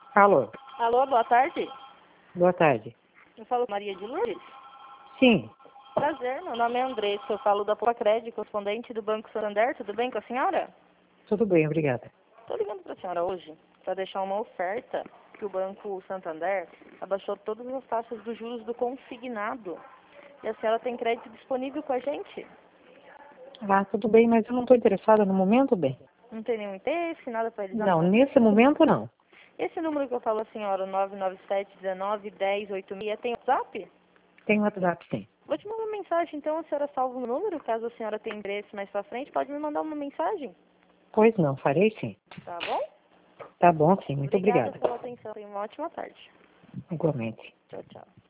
Alô, Alô, boa tarde. boa tarde. Eu falo com Maria de Lourdes. Sim, Prazer, meu nome é Andressa. Eu falo da Crédito, correspondente do Banco Santander. Tudo bem com a senhora? tudo bem, obrigada. Estou ligando para a senhora hoje para deixar uma oferta que o Banco Santander abaixou todas as taxas dos juros do consignado. E a senhora tem crédito disponível com a gente? Ah, tudo bem, mas eu não estou interessada no momento, bem. Não tem nenhum interesse, nada para eles Não, nesse momento não. Esse número que eu falo a senhora, 997-19-1086, tem WhatsApp? Tem WhatsApp, sim. Vou te mandar uma mensagem, então a senhora salva o número, caso a senhora tenha interesse mais pra frente, pode me mandar uma mensagem, Pois não, farei sim. tá bom? Tá bom, sim, muito Obrigada obrigada. pela atenção, tenha uma ótima tarde. Igualmente. Tchau, tchau.